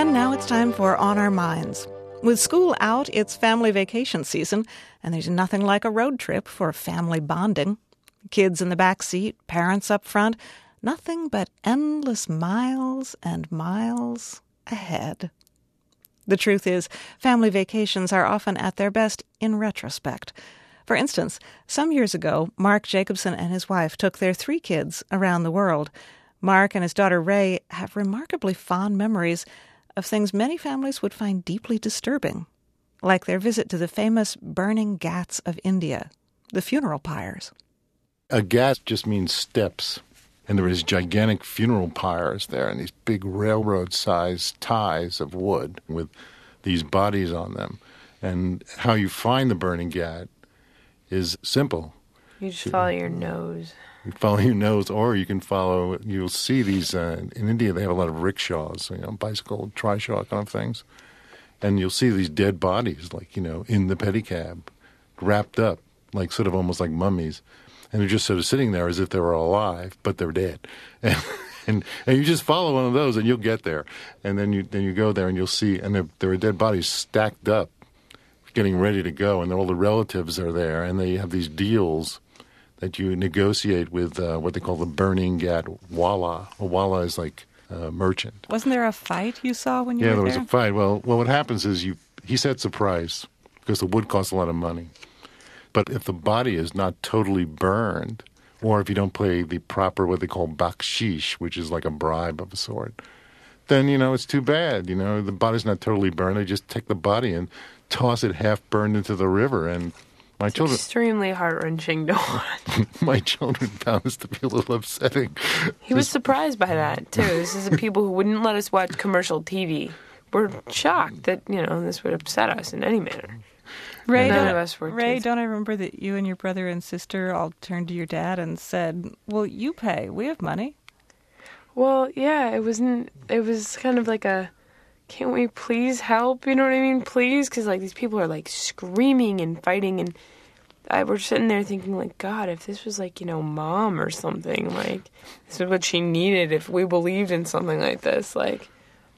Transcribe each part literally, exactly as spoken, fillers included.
And now it's time for On Our Minds. With school out, it's family vacation season, and there's nothing like a road trip for family bonding. Kids in the back seat, parents up front, nothing but endless miles and miles ahead. The truth is, family vacations are often at their best in retrospect. For instance, some years ago, Mark Jacobson and his wife took their three kids around the world. Mark and his daughter Ray have remarkably fond memories of things many families would find deeply disturbing, like their visit to the famous burning ghats of India, the funeral pyres. A ghat just means steps, and there is gigantic funeral pyres there, and these big railroad-sized ties of wood with these bodies on them. And how you find the burning ghat is simple. You just follow your nose. You follow your nose, or you can follow, you'll see these, uh, in India they have a lot of rickshaws, you know, bicycle, trishaw kind of things. And you'll see these dead bodies, like, you know, in the pedicab, wrapped up, like sort of almost like mummies. And they're just sort of sitting there as if they were alive, but they're dead. And, and, and you just follow one of those and you'll get there. And then you then you go there and you'll see, and there, there are dead bodies stacked up, getting ready to go, and all the relatives are there, and they have these deals that you negotiate with uh, what they call the burning ghat wala. A wala is like a merchant. Wasn't there a fight you saw when you yeah, were there? Yeah, there was a fight. Well, well, what happens is you he sets a price because the wood costs a lot of money. But if the body is not totally burned, or if you don't pay the proper what they call bakshish, which is like a bribe of a sort, then, you know, it's too bad. You know, the body's not totally burned. They just take the body and toss it half burned into the river. And my it's children extremely heart-wrenching to watch. My children found this to be a little upsetting. He was surprised by that, too. This is the people who wouldn't let us watch commercial T V. We're shocked that, you know, this would upset us in any manner. Ray, None don't, of us were Ray kids. don't I remember that you and your brother and sister all turned to your dad and said, well, you pay. We have money. Well, yeah, it wasn't, it was kind of like a, can't we please help? You know what I mean? Please? Because, like, these people are, like, screaming and fighting, and I were sitting there thinking, like, God, if this was, like, you know, Mom or something, like, this is what she needed if we believed in something like this, like,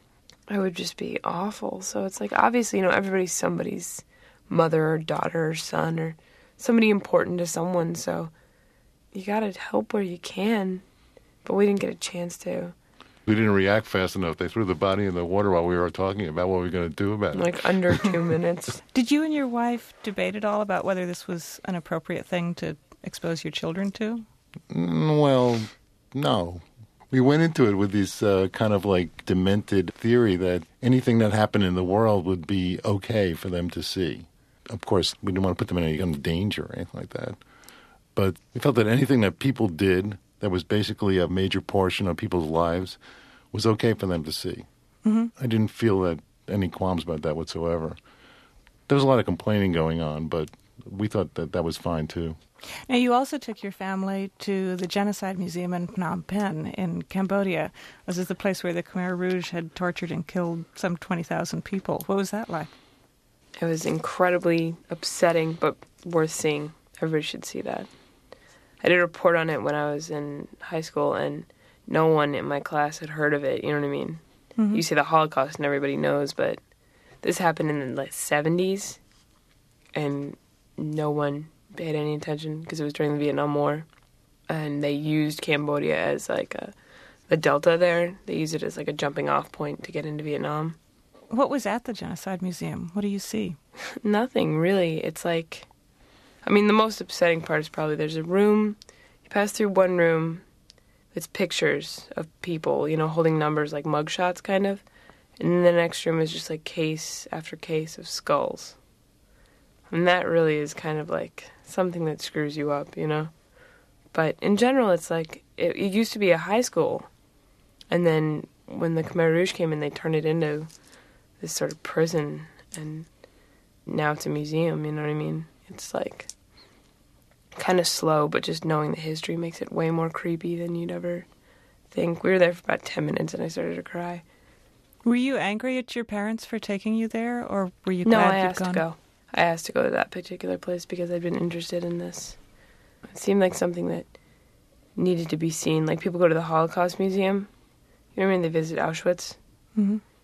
it would just be awful. So it's, like, obviously, you know, everybody's somebody's mother or daughter or son or somebody important to someone, so you gotta help where you can, but we didn't get a chance to. We didn't react fast enough. They threw the body in the water while we were talking about what we were going to do about it. Like under two minutes. Did you and your wife debate at all about whether this was an appropriate thing to expose your children to? Mm, well, no. We went into it with this uh, kind of like demented theory that anything that happened in the world would be okay for them to see. Of course, we didn't want to put them in any kind of danger or anything like that. But we felt that anything that people did that was basically a major portion of people's lives was okay for them to see. Mm-hmm. I didn't feel that any qualms about that whatsoever. There was a lot of complaining going on, but we thought that that was fine too. Now, you also took your family to the Genocide Museum in Phnom Penh in Cambodia. This is the place where the Khmer Rouge had tortured and killed some twenty thousand people. What was that like? It was incredibly upsetting, but worth seeing. Everybody should see that. I did a report on it when I was in high school, and no one in my class had heard of it, you know what I mean? Mm-hmm. You say the Holocaust and everybody knows, but this happened in the like, seventies, and no one paid any attention because it was during the Vietnam War, and they used Cambodia as like a, the delta there. They used it as like a jumping off point to get into Vietnam. What was at the Genocide Museum? What do you see? Nothing, really. It's like, I mean, the most upsetting part is probably there's a room, you pass through one room, it's pictures of people, you know, holding numbers like mugshots kind of, and then the next room is just like case after case of skulls. And that really is kind of like something that screws you up, you know? But in general, it's like, it, it used to be a high school, and then when the Khmer Rouge came in, they turned it into this sort of prison, and now it's a museum, you know what I mean? It's like kind of slow, but just knowing the history makes it way more creepy than you'd ever think. We were there for about ten minutes, and I started to cry. Were you angry at your parents for taking you there, or were you no, glad I you'd asked gone? to go. I asked to go to that particular place because I'd been interested in this. It seemed like something that needed to be seen. Like, people go to the Holocaust Museum. You know what I mean? They visit Auschwitz. Mm-hmm.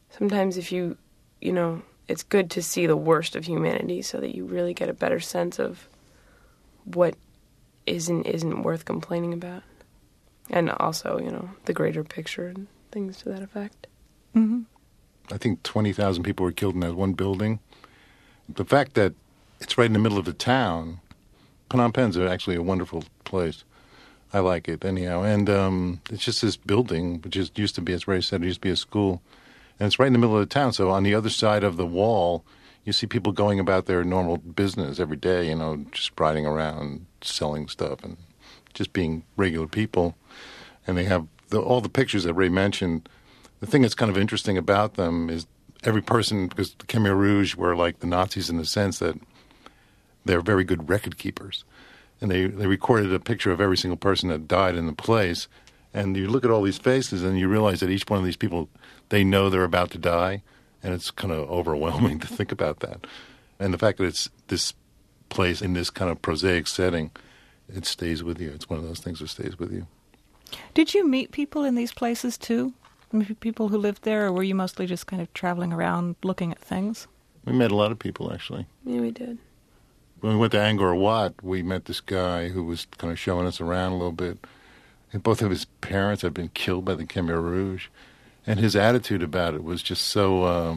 sometimes if you, you know, it's good to see the worst of humanity so that you really get a better sense of what is and isn't worth complaining about. And also, you know, the greater picture and things to that effect. Mm-hmm. I think twenty thousand people were killed in that one building. The fact that it's right in the middle of the town, Phnom Penh's actually a wonderful place. I like it anyhow. And um, it's just this building, which is, used to be, as Ray said, it used to be a school. And it's right in the middle of the town. So on the other side of the wall, you see people going about their normal business every day, you know, just riding around, selling stuff, and just being regular people. And they have the, all the pictures that Ray mentioned. The thing that's kind of interesting about them is every person, because the Khmer Rouge were like the Nazis in the sense that they're very good record keepers. And they, they recorded a picture of every single person that died in the place. And you look at all these faces and you realize that each one of these people, they know they're about to die. And it's kind of overwhelming to think about that. And the fact that it's this place in this kind of prosaic setting, it stays with you. It's one of those things that stays with you. Did you meet people in these places too? Maybe people who lived there, or were you mostly just kind of traveling around looking at things? We met a lot of people, actually. Yeah, we did. When we went to Angkor Wat, we met this guy who was kind of showing us around a little bit. And both of his parents had been killed by the Khmer Rouge. And his attitude about it was just so uh,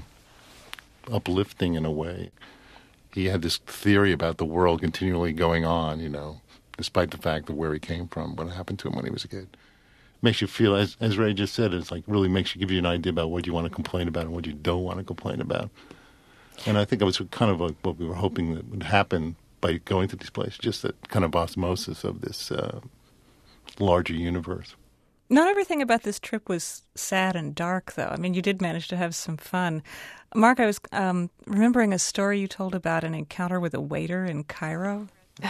uplifting in a way. He had this theory about the world continually going on, you know, despite the fact of where he came from, what happened to him when he was a kid. Makes you feel, as, as Ray just said, it's like really makes you, give you an idea about what you want to complain about and what you don't want to complain about. And I think it was kind of like what we were hoping that would happen by going to these places, just that kind of osmosis of this uh, larger universe. Not everything about this trip was sad and dark, though. I mean, you did manage to have some fun. Mark, I was um, remembering a story you told about an encounter with a waiter in Cairo.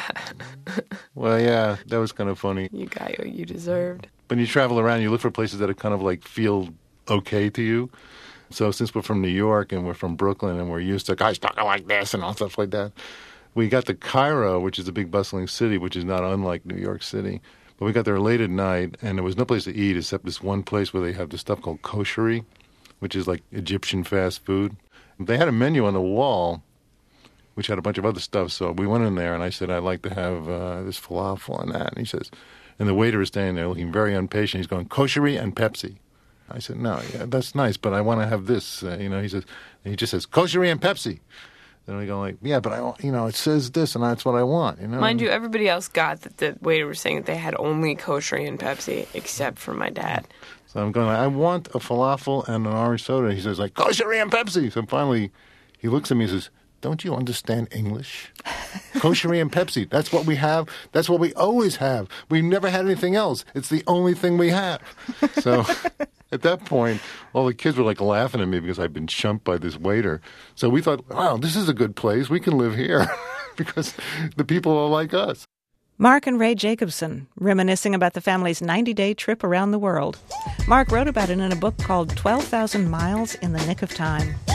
Well, yeah, that was kind of funny. You got what you deserved. When you travel around, you look for places that are kind of like feel okay to you. So since we're from New York and we're from Brooklyn and we're used to guys talking like this and all stuff like that, we got to Cairo, which is a big bustling city, which is not unlike New York City. But we got there late at night, and there was no place to eat except this one place where they have this stuff called koshery, which is like Egyptian fast food. They had a menu on the wall, which had a bunch of other stuff. So we went in there, and I said, I'd like to have uh, this falafel and that. And he says, and the waiter is standing there looking very impatient. He's going, koshery and Pepsi. I said, no, yeah, that's nice, but I want to have this. Uh, you know, he says, and he just says, koshery and Pepsi. Then we go like, yeah, but I, you know, it says this, and that's what I want. You know, mind you, everybody else got that the waiter was saying that they had only koshery and Pepsi, except for my dad. So I'm going, like, I want a falafel and an orange soda. He says like, koshery and Pepsi. So finally, he looks at me and says, don't you understand English? Koshery and Pepsi. That's what we have. That's what we always have. We've never had anything else. It's the only thing we have. So at that point, all the kids were like laughing at me because I'd been chumped by this waiter. So we thought, wow, this is a good place. We can live here because the people are like us. Mark and Ray Jacobson, reminiscing about the family's ninety-day trip around the world. Mark wrote about it in a book called twelve thousand Miles in the Nick of Time.